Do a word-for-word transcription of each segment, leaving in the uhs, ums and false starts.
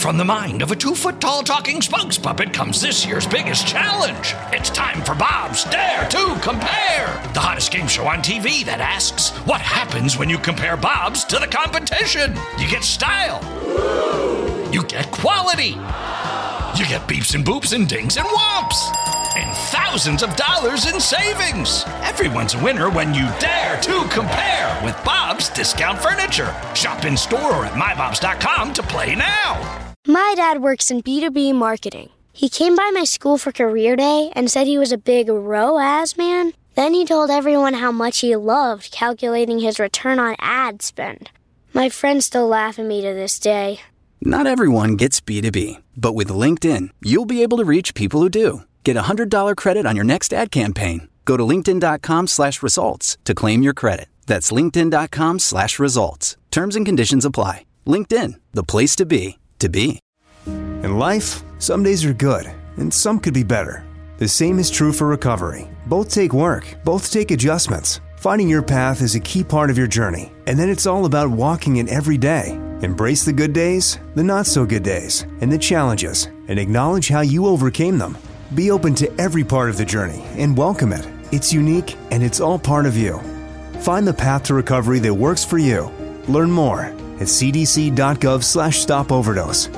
from the mind of a two-foot-tall talking spokes puppet comes this year's biggest challenge. It's time for Bob's Dare to Compare, the hottest game show on T V that asks, what happens when you compare Bobs to the competition? You get style. You get quality. You get beeps and boops and dings and whomps. And thousands of dollars in savings. Everyone's a winner when you dare to compare with Bob's Discount Furniture. Shop in store or at my bobs dot com to play now. My dad works in B two B marketing. He came by my school for career day and said he was a big R O A S man. Then he told everyone how much he loved calculating his return on ad spend. My friends still laugh at me to this day. Not everyone gets B two B, but with LinkedIn, you'll be able to reach people who do. Get a one hundred dollars credit on your next ad campaign. Go to linkedin.com slash results to claim your credit. That's linkedin.com slash results. Terms and conditions apply. LinkedIn, the place to be, to be. In life, some days are good, and some could be better. The same is true for recovery. Both take work, both take adjustments. Finding your path is a key part of your journey, and then it's all about walking it every day. Embrace the good days, the not-so-good days, and the challenges, and acknowledge how you overcame them. Be open to every part of the journey and welcome it. It's unique and it's all part of you. Find the path to recovery that works for you. Learn more at cdc.gov slash stop overdose.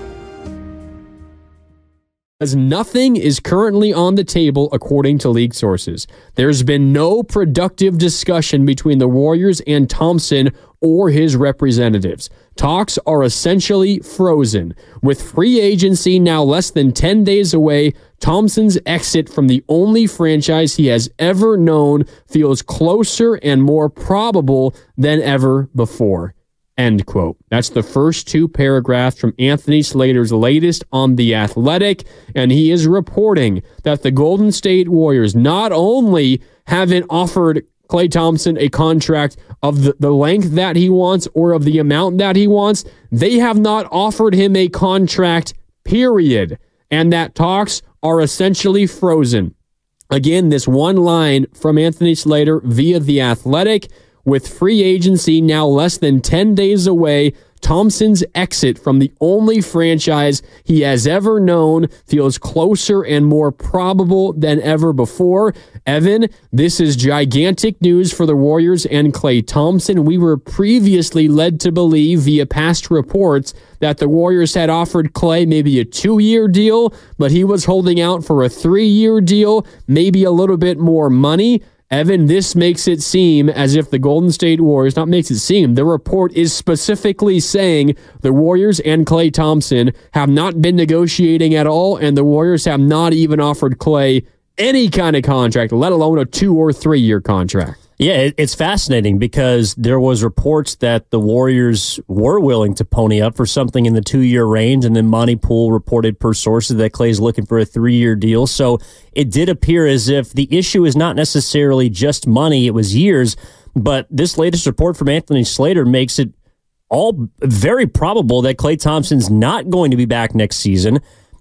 As nothing is currently on the table according to league sources. There's been no productive discussion between the Warriors and Thompson or his representatives. Talks are essentially frozen. With free agency now less than ten days away, Thompson's exit from the only franchise he has ever known feels closer and more probable than ever before. End quote. That's the first two paragraphs from Anthony Slater's latest on The Athletic, and he is reporting that the Golden State Warriors not only haven't offered Klay Thompson a contract of the, the length that he wants or of the amount that he wants, they have not offered him a contract, period, and that talks are essentially frozen. Again, this one line from Anthony Slater via The Athletic: with free agency now less than ten days away, Thompson's exit from the only franchise he has ever known feels closer and more probable than ever before. Evan, this is gigantic news for the Warriors and Klay Thompson. We were previously led to believe via past reports that the Warriors had offered Klay maybe a two-year deal, but he was holding out for a three-year deal, maybe a little bit more money. Evan, this makes it seem as if the Golden State Warriors, not makes it seem, the report is specifically saying the Warriors and Klay Thompson have not been negotiating at all, and the Warriors have not even offered Klay any kind of contract, let alone a two or three year contract. Yeah, it's fascinating because there was reports that the Warriors were willing to pony up for something in the two-year range, and then Monty Poole reported per sources that Klay's looking for a three-year deal. So it did appear as if the issue is not necessarily just money, it was years, but this latest report from Anthony Slater makes it all very probable that Klay Thompson's not going to be back next season.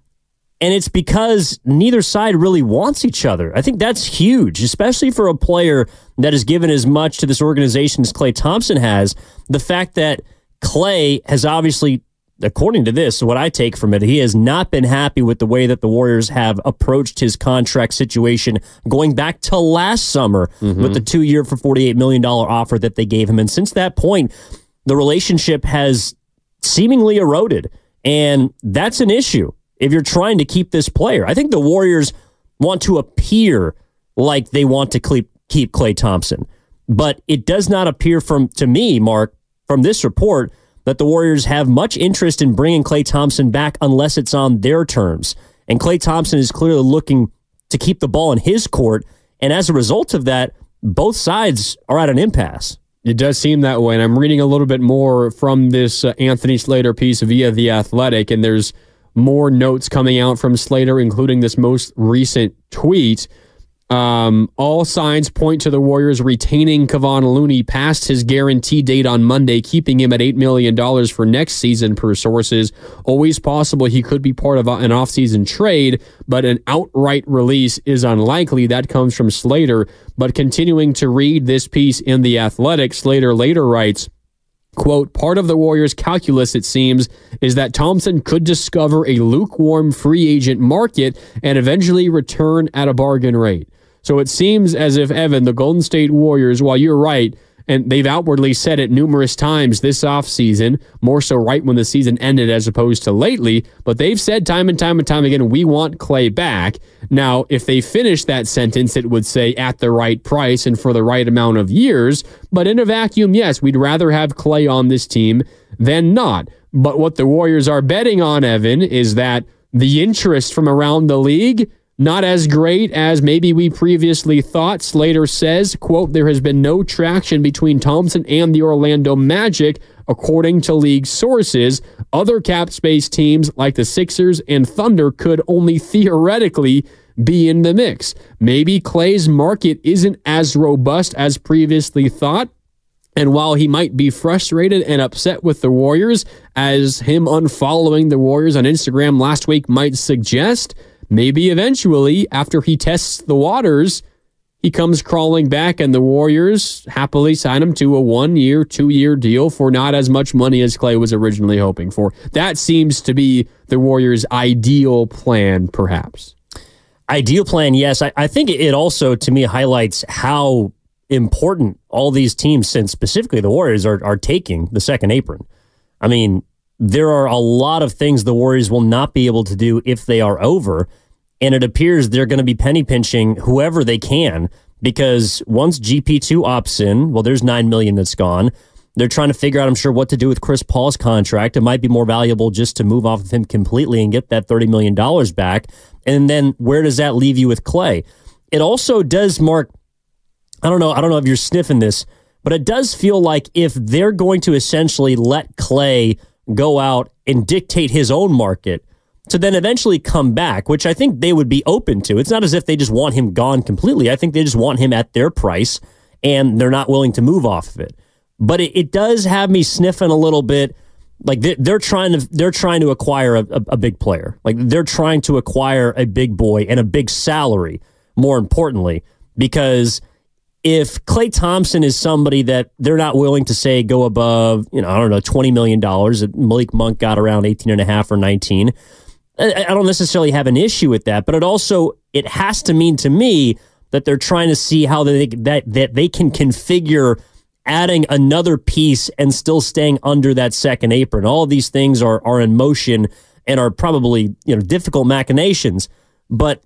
And it's because neither side really wants each other. I think that's huge, especially for a player that has given as much to this organization as Klay Thompson has. The fact that Klay has obviously, according to this, what I take from it, he has not been happy with the way that the Warriors have approached his contract situation going back to last summer mm-hmm. with the two-year for forty-eight million dollars offer that they gave him. And since that point, the relationship has seemingly eroded. And that's an issue if you're trying to keep this player. I think the Warriors want to appear like they want to keep, keep Klay Thompson. But it does not appear from to me, Mark, from this report, that the Warriors have much interest in bringing Klay Thompson back unless it's on their terms. And Klay Thompson is clearly looking to keep the ball in his court. And as a result of that, both sides are at an impasse. It does seem that way. And I'm reading a little bit more from this uh, Anthony Slater piece via The Athletic, and there's more notes coming out from Slater, including this most recent tweet. Um, all signs point to the Warriors retaining Kevon Looney past his guarantee date on Monday, keeping him at eight million dollars for next season per sources. Always possible he could be part of an offseason trade, but an outright release is unlikely. That comes from Slater. But continuing to read this piece in The Athletic, Slater later writes, Quote, part of the Warriors' calculus, it seems, is that Thompson could discover a lukewarm free agent market and eventually return at a bargain rate. So it seems as if, Evan, the Golden State Warriors, while you're right, and they've outwardly said it numerous times this offseason, more so right when the season ended as opposed to lately, but they've said time and time and time again, we want Klay back. Now, if they finish that sentence, it would say at the right price and for the right amount of years. But in a vacuum, yes, we'd rather have Klay on this team than not. But what the Warriors are betting on, Evan, is that the interest from around the league, not as great as maybe we previously thought. Slater says, quote, there has been no traction between Thompson and the Orlando Magic, according to league sources. Other cap space teams like the Sixers and Thunder could only theoretically be in the mix. Maybe Klay's market isn't as robust as previously thought. And while he might be frustrated and upset with the Warriors, as him unfollowing the Warriors on Instagram last week might suggest, maybe eventually, after he tests the waters, he comes crawling back and the Warriors happily sign him to a one-year, two-year deal for not as much money as Klay was originally hoping for. That seems to be the Warriors' ideal plan, perhaps. Ideal plan, yes. I, I think it also, to me, highlights how important all these teams, since specifically the Warriors, are, are taking the second apron. I mean, there are a lot of things the Warriors will not be able to do if they are over, and it appears they're going to be penny pinching whoever they can, because once G P two opts in, well, there's nine million dollars that's gone. They're trying to figure out, I'm sure, what to do with Chris Paul's contract. It might be more valuable just to move off of him completely and get that thirty million dollars back. And then where does that leave you with Klay? It also does mark, I don't know, I don't know if you're sniffing this, but it does feel like if they're going to essentially let Klay go out and dictate his own market to then eventually come back, which I think they would be open to. It's not as if they just want him gone completely. I think they just want him at their price, and they're not willing to move off of it. But it, it does have me sniffing a little bit. Like they're, they're trying to they're trying to acquire a, a, a big player. Like they're trying to acquire a big boy and a big salary, more importantly, because if Klay Thompson is somebody that they're not willing to say go above, you know, I don't know, twenty million dollars, Malik Monk got around eighteen and a half or nineteen. I, I don't necessarily have an issue with that, but it also, it has to mean to me that they're trying to see how they, that, that they can configure adding another piece and still staying under that second apron. All of these things are, are in motion and are probably, you know, difficult machinations, but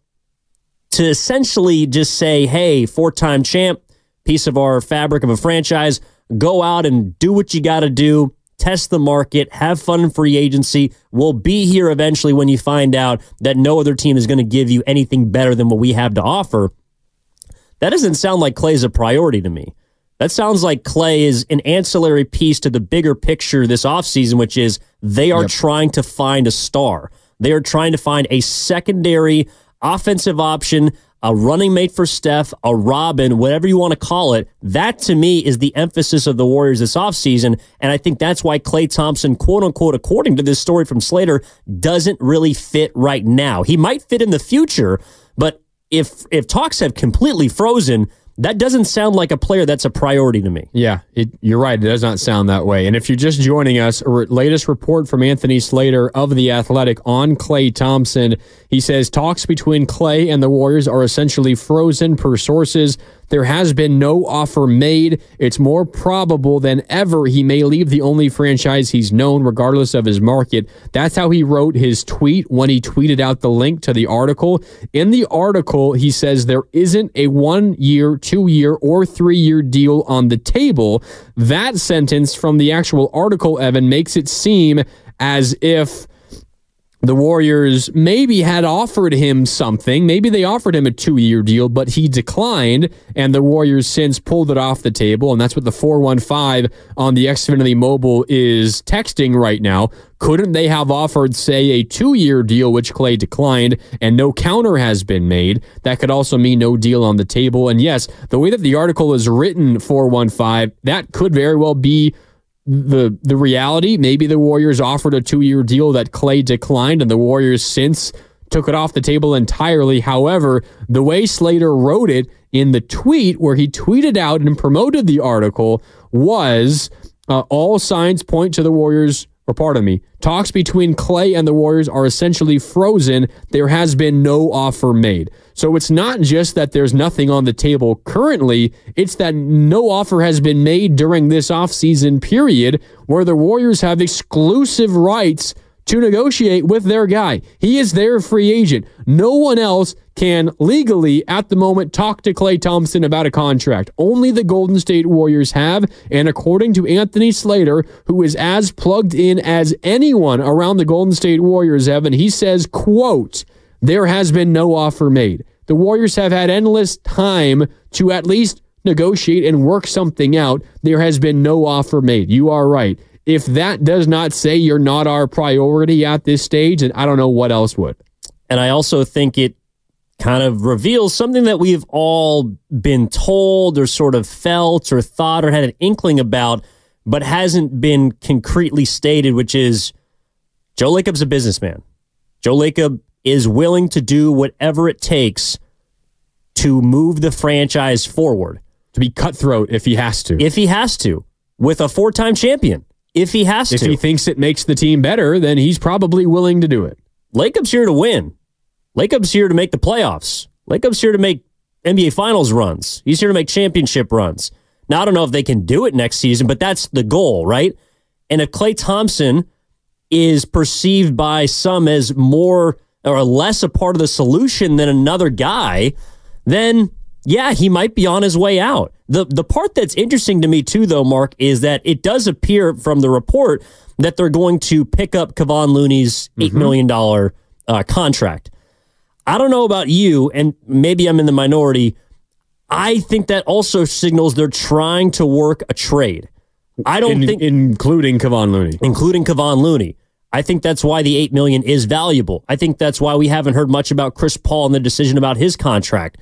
to essentially just say, hey, four-time champ, piece of our fabric of a franchise, go out and do what you got to do, test the market, have fun in free agency. We'll be here eventually when you find out that no other team is going to give you anything better than what we have to offer. That doesn't sound like Klay's a priority to me. That sounds like Klay is an ancillary piece to the bigger picture this offseason, which is they are yep. trying to find a star. They are trying to find a secondary offensive option, a running mate for Steph, a Robin, whatever you want to call it. That, to me, is the emphasis of the Warriors this offseason, and I think that's why Klay Thompson, quote-unquote, according to this story from Slater, doesn't really fit right now. He might fit in the future, but if if talks have completely frozen, that doesn't sound like a player that's a priority to me. Yeah, it, you're right. It does not sound that way. And if you're just joining us, a latest report from Anthony Slater of The Athletic on Klay Thompson. He says talks between Klay and the Warriors are essentially frozen per sources. There has been no offer made. It's more probable than ever he may leave the only franchise he's known, regardless of his market. That's how he wrote his tweet when he tweeted out the link to the article. In the article, he says there isn't a one-year, two-year, or three-year deal on the table. That sentence from the actual article, Evan, makes it seem as if the Warriors maybe had offered him something. Maybe they offered him a two-year deal, but he declined, and the Warriors since pulled it off the table, and that's what the four one five on the Xfinity Mobile is texting right now. Couldn't they have offered, say, a two-year deal, which Klay declined, and no counter has been made? That could also mean no deal on the table. And yes, the way that the article is written, four one five, that could very well be the the reality. Maybe the Warriors offered a two-year deal that Klay declined, and the Warriors since took it off the table entirely. However, the way Slater wrote it in the tweet where he tweeted out and promoted the article was Uh, all signs point to the Warriors, or pardon me, talks between Klay and the Warriors are essentially frozen. There has been no offer made. So it's not just that there's nothing on the table currently, it's that no offer has been made during this offseason period where the Warriors have exclusive rights to negotiate with their guy. He is their free agent. No one else can legally, at the moment, talk to Klay Thompson about a contract. Only the Golden State Warriors have, and according to Anthony Slater, who is as plugged in as anyone around the Golden State Warriors, Evan, he says, quote, there has been no offer made. The Warriors have had endless time to at least negotiate and work something out. There has been no offer made. You are right. If that does not say you're not our priority at this stage, then I don't know what else would. And I also think it kind of reveals something that we've all been told or sort of felt or thought or had an inkling about, but hasn't been concretely stated, which is Joe Lacob's a businessman. Joe Lacob is willing to do whatever it takes to move the franchise forward. To be cutthroat if he has to. If he has to, with a four-time champion. If he has if to. If he thinks it makes the team better, then he's probably willing to do it. Lacob's here to win. Lacob's here to make the playoffs. Lacob's here to make N B A Finals runs. He's here to make championship runs. Now, I don't know if they can do it next season, but that's the goal, right? And if Klay Thompson is perceived by some as more or less a part of the solution than another guy, then yeah, he might be on his way out. The the part that's interesting to me too, though, Mark, is that it does appear from the report that they're going to pick up Kevon Looney's eight mm-hmm. million dollars uh, contract. I don't know about you, and maybe I'm in the minority. I think that also signals they're trying to work a trade. I don't in, think... Including Kevon Looney. Including Kevon Looney. I think that's why the eight million dollars is valuable. I think that's why we haven't heard much about Chris Paul and the decision about his contract.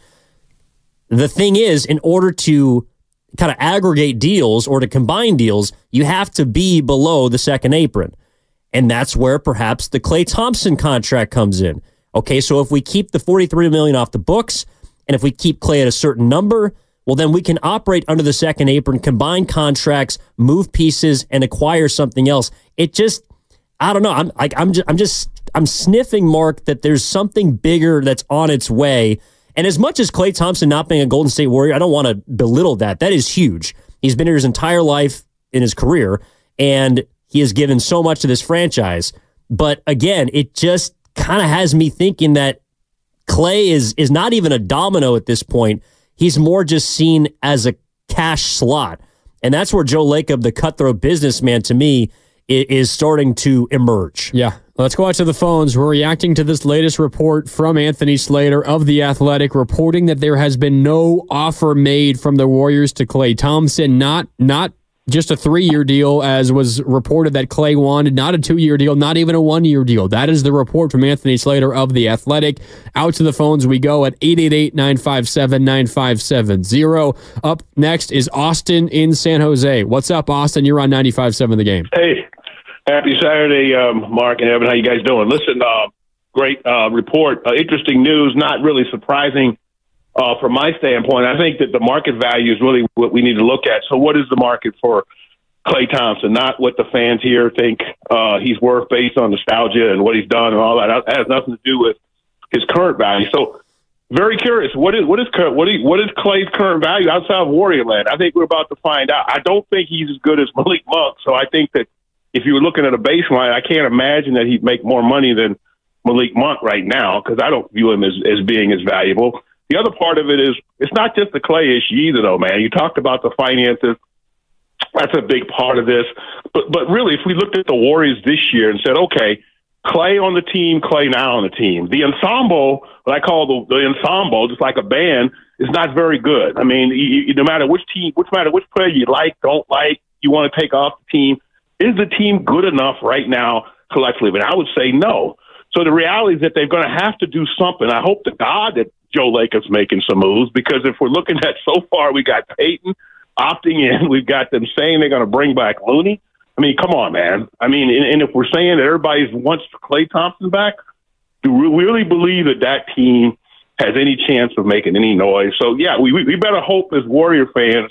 The thing is, in order to kind of aggregate deals or to combine deals, you have to be below the second apron. And that's where perhaps the Klay Thompson contract comes in. Okay, so if we keep the forty-three million dollars off the books, and if we keep Klay at a certain number, well, then we can operate under the second apron, combine contracts, move pieces, and acquire something else. It just, I don't know. I'm like, I'm just, I'm just, I'm sniffing, Mark, that there's something bigger that's on its way. And as much as Klay Thompson not being a Golden State Warrior, I don't want to belittle that. That is huge. He's been here his entire life in his career, and he has given so much to this franchise. But again, it just kind of has me thinking that Klay is is not even a domino at this point. He's more just seen as a cash slot. And that's where Joe Lacob, the cutthroat businessman, to me, is starting to emerge. Yeah. Let's go out to the phones. We're reacting to this latest report from Anthony Slater of The Athletic, reporting that there has been no offer made from the Warriors to Klay Thompson. Not, not just a three-year deal, as was reported that Klay wanted. Not a two-year deal, not even a one-year deal. That is the report from Anthony Slater of The Athletic. Out to the phones we go at eight eight eight, nine five seven, nine five seven zero. Up next is Austin in San Jose. What's up, Austin? You're on ninety-five point seven The Game. Hey. Happy Saturday, um, Mark and Evan. How you guys doing? Listen, uh, great uh, report. Uh, interesting news, not really surprising uh, from my standpoint. I think that the market value is really what we need to look at. So what is the market for Klay Thompson? Not what the fans here think uh, he's worth based on nostalgia and what he's done and all that. That has nothing to do with his current value. So very curious. What is what is current, what is, what is Klay's current value outside of Warrior Land? I think we're about to find out. I don't think he's as good as Malik Monk, so I think that if you were looking at a baseline, I can't imagine that he'd make more money than Malik Monk right now, because I don't view him as, as being as valuable. The other part of it is it's not just the Klay issue either, though, man. You talked about the finances. That's a big part of this. But but really, if we looked at the Warriors this year and said, okay, Klay on the team, Klay now on the team, the ensemble, what I call the, the ensemble, just like a band, is not very good. I mean, you, you, no matter which team, which matter which player you like, don't like, you want to take off the team, is the team good enough right now collectively? And I would say no. So the reality is that they're going to have to do something. I hope to God that Joe Lacob's making some moves, because if we're looking at so far, we got Peyton opting in. We've got them saying they're going to bring back Looney. I mean, come on, man. I mean, and, and if we're saying that everybody wants Klay Thompson back, do we really believe that that team has any chance of making any noise? So, yeah, we we better hope as Warrior fans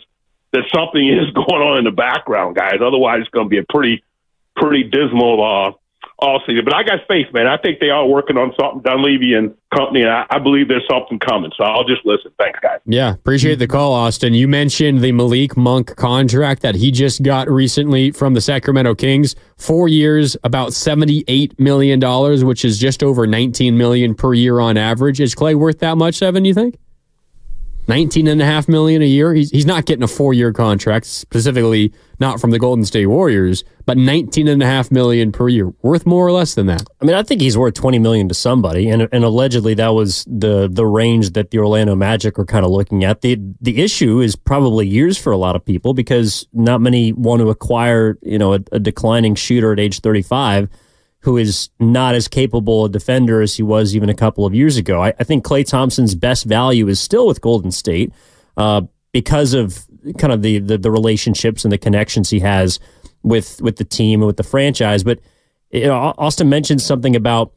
that something is going on in the background, guys. Otherwise, it's going to be a pretty, pretty dismal uh, all season. But I got faith, man. I think they are working on something, Dunleavy and company, and I, I believe there's something coming. So I'll just listen. Thanks, guys. Yeah, appreciate the call, Austin. You mentioned the Malik Monk contract that he just got recently from the Sacramento Kings. Four years, about seventy-eight million dollars, which is just over nineteen million dollars per year on average. Is Klay worth that much, Evan, you think? nineteen and a half million a year. He's he's not getting a four-year contract, specifically not from the Golden State Warriors, but nineteen and a half million per year. Worth more or less than that? I mean, I think he's worth twenty million to somebody, and and allegedly that was the the range that the Orlando Magic are kind of looking at. The the issue is probably years for a lot of people because not many want to acquire, you know, a, a declining shooter at age thirty-five who is not as capable a defender as he was even a couple of years ago. I, I think Klay Thompson's best value is still with Golden State uh, because of kind of the, the the relationships and the connections he has with with the team and with the franchise. But you know, Austin mentioned something about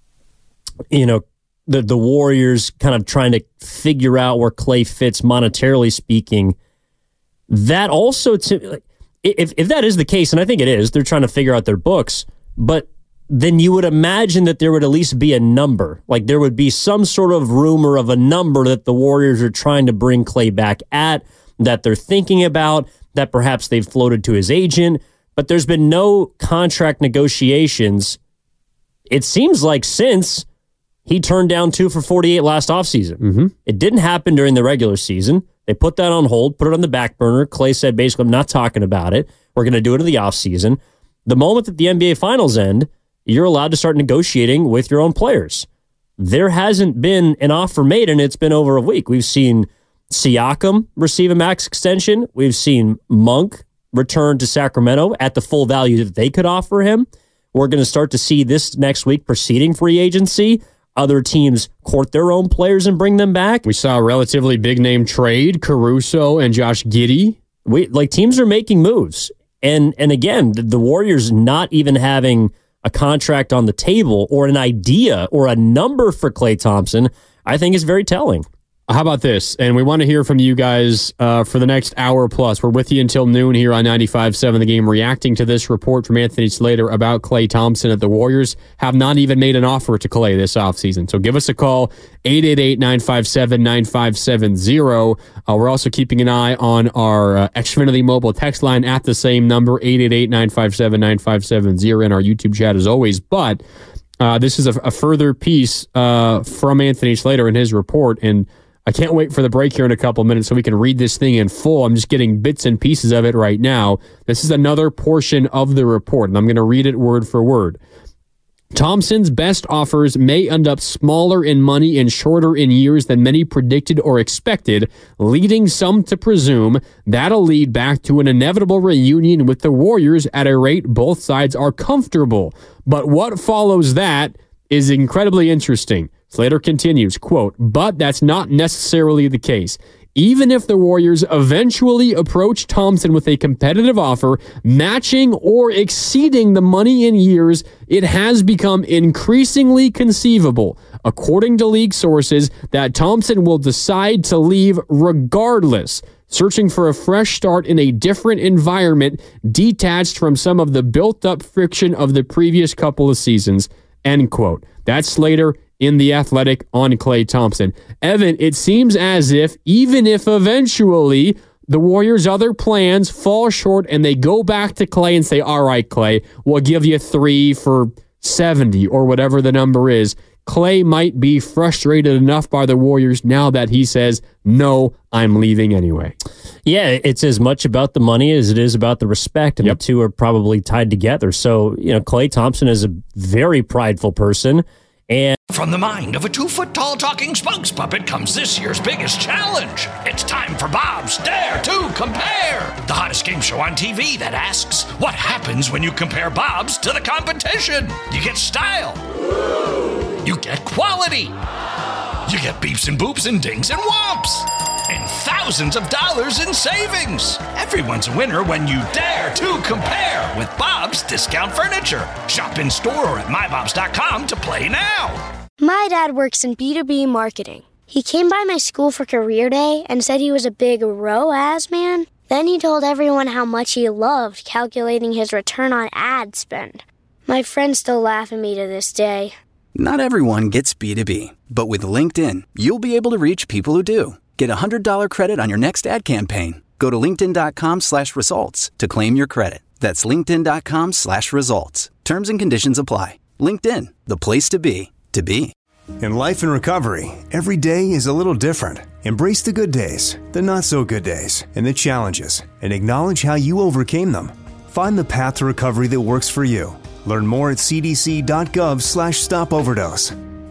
you know the the Warriors kind of trying to figure out where Klay fits monetarily speaking. That also, to, if if that is the case, and I think it is, they're trying to figure out their books, but then you would imagine that there would at least be a number. Like there would be some sort of rumor of a number that the Warriors are trying to bring Klay back at, that they're thinking about, that perhaps they've floated to his agent, but there's been no contract negotiations, it seems like, since he turned down two for forty-eight last offseason. Mm-hmm. It didn't happen during the regular season. They put that on hold, put it on the back burner. Klay said, basically, I'm not talking about it. We're going to do it in the offseason. The moment that the N B A Finals end, you're allowed to start negotiating with your own players. There hasn't been an offer made, and it's been over a week. We've seen Siakam receive a max extension. We've seen Monk return to Sacramento at the full value that they could offer him. We're going to start to see this next week preceding free agency. Other teams court their own players and bring them back. We saw a relatively big-name trade, Caruso and Josh Giddey. We, like, teams are making moves. And, and again, the, the Warriors not even having a contract on the table or an idea or a number for Klay Thompson, I think is very telling. How about this? And we want to hear from you guys uh, for the next hour plus. We're with you until noon here on ninety-five point seven The Game, reacting to this report from Anthony Slater about Klay Thompson at the Warriors have not even made an offer to Klay this offseason. So give us a call, eight eight eight, nine five seven, nine five seven zero. Uh, we're also keeping an eye on our uh, Xfinity mobile text line at the same number, eight eight eight, nine five seven, nine five seven zero, in our YouTube chat as always. But uh, this is a, a further piece uh, from Anthony Slater in his report, and I can't wait for the break here in a couple of minutes so we can read this thing in full. I'm just getting bits and pieces of it right now. This is another portion of the report, and I'm going to read it word for word. Thompson's best offers may end up smaller in money and shorter in years than many predicted or expected, leading some to presume that'll lead back to an inevitable reunion with the Warriors at a rate both sides are comfortable. But what follows that is incredibly interesting. Slater continues, quote, but that's not necessarily the case. Even if the Warriors eventually approach Thompson with a competitive offer, matching or exceeding the money in years, it has become increasingly conceivable, according to league sources, that Thompson will decide to leave regardless, searching for a fresh start in a different environment, detached from some of the built-up friction of the previous couple of seasons, end quote. That's Slater in The Athletic on Klay Thompson. Evan, it seems as if even if eventually the Warriors' other plans fall short and they go back to Klay and say, all right, Klay, we'll give you three for seventy or whatever the number is, Klay might be frustrated enough by the Warriors now that he says, no, I'm leaving anyway. Yeah, it's as much about the money as it is about the respect, and yep. the two are probably tied together. So, you know, Klay Thompson is a very prideful person. And from the mind of a two-foot-tall talking spokes puppet comes this year's biggest challenge. It's time for Bob's Dare to Compare, the hottest game show on T V that asks, what happens when you compare Bobs to the competition? You get style. You get quality. You get beeps and boops and dings and whomps. And thousands of dollars in savings. Everyone's a winner when you dare to compare with Bob's Discount Furniture. Shop in store or at my bobs dot com to play now. My dad works in B two B marketing. He came by my school for career day and said he was a big R O A S man. Then he told everyone how much he loved calculating his return on ad spend. My friends still laugh at me to this day. Not everyone gets B two B, but with LinkedIn, you'll be able to reach people who do. Get a one hundred dollars credit on your next ad campaign. Go to linkedin.com slash results to claim your credit. That's linkedin.com slash results. Terms and conditions apply. LinkedIn, the place to be, to be. In life and recovery, every day is a little different. Embrace the good days, the not so good days, and the challenges, and acknowledge how you overcame them. Find the path to recovery that works for you. Learn more at cdc.gov slash stop overdose.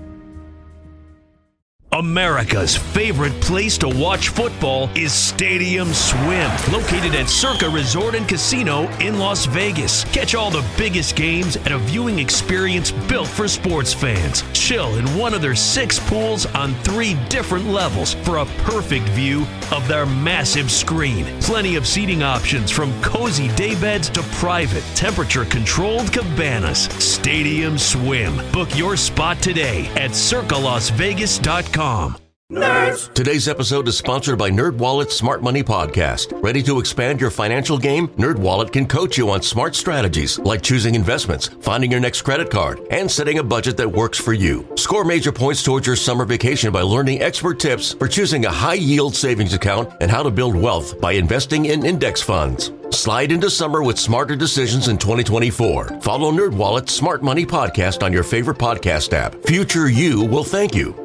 America's favorite place to watch football is Stadium Swim, located at Circa Resort and Casino in Las Vegas. Catch all the biggest games at a viewing experience built for sports fans. Chill in one of their six pools on three different levels for a perfect view of their massive screen. Plenty of seating options from cozy daybeds to private, temperature-controlled cabanas. Stadium Swim. Book your spot today at circa las vegas dot com. Nerds. Today's episode is sponsored by NerdWallet's Smart Money Podcast. Ready to expand your financial game? NerdWallet can coach you on smart strategies like choosing investments, finding your next credit card, and setting a budget that works for you. Score major points towards your summer vacation by learning expert tips for choosing a high-yield savings account and how to build wealth by investing in index funds. Slide into summer with smarter decisions in twenty twenty-four. Follow NerdWallet's Smart Money Podcast on your favorite podcast app. Future you will thank you.